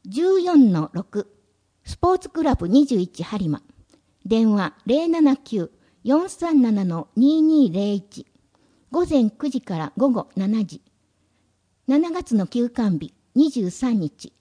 14-6 スポーツクラブ21播磨電話 079-437-2201 午前9時から午後7時7月の休館日23日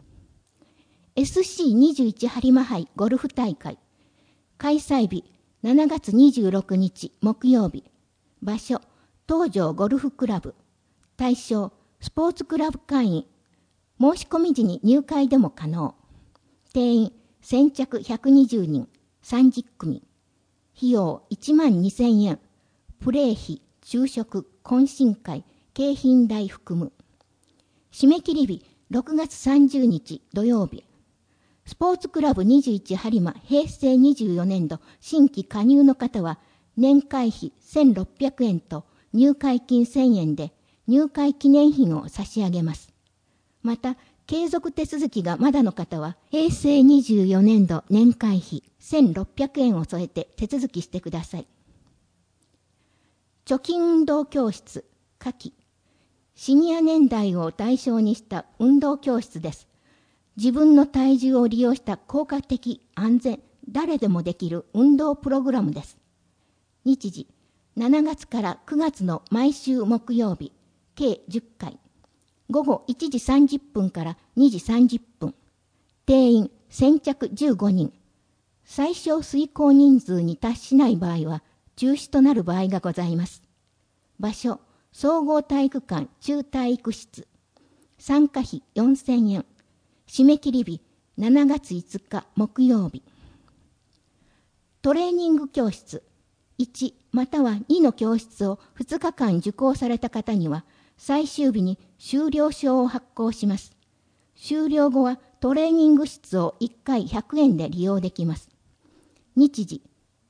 SC21 播磨杯ゴルフ大会開催日7月26日木曜日場所東条ゴルフクラブ対象スポーツクラブ会員申し込み時に入会でも可能定員先着120人30組費用12,000円プレー費昼食懇親会景品代含む締め切り日6月30日土曜日スポーツクラブ21播磨平成24年度新規加入の方は年会費1,600円と入会金1,000円で入会記念品を差し上げます。また、継続手続きがまだの方は平成24年度年会費1,600円を添えて手続きしてください。貯金運動教室夏季シニア年代を対象にした運動教室です。自分の体重を利用した効果的、安全、誰でもできる運動プログラムです。日時、7月から9月の毎週木曜日、計10回。午後1時30分から2時30分。定員、先着15人。最小遂行人数に達しない場合は、中止となる場合がございます。場所、総合体育館中体育室。参加費4,000円。締め切り日7月5日木曜日。トレーニング教室1または2の教室を2日間受講された方には最終日に修了証を発行します。修了後はトレーニング室を1回100円で利用できます。日時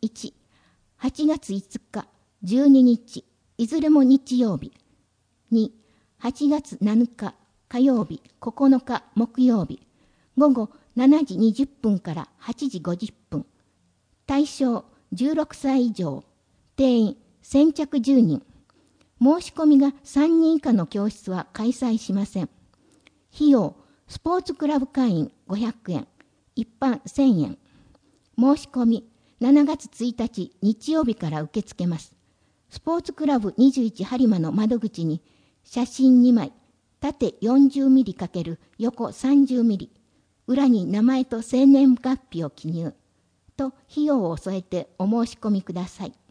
1、8月5日、12日、いずれも日曜日。2、8月7日、火曜日、9日、木曜日。午後7時20分から8時50分。対象16歳以上。定員先着10人。申し込みが3人以下の教室は開催しません。費用、スポーツクラブ会員500円、一般1000円。申し込み、7月1日日曜日から受け付けます。スポーツクラブ21播磨の窓口に、写真2枚、縦40ミリ×横30ミリ、裏に名前と生年月日を記入、と費用を添えてお申し込みください。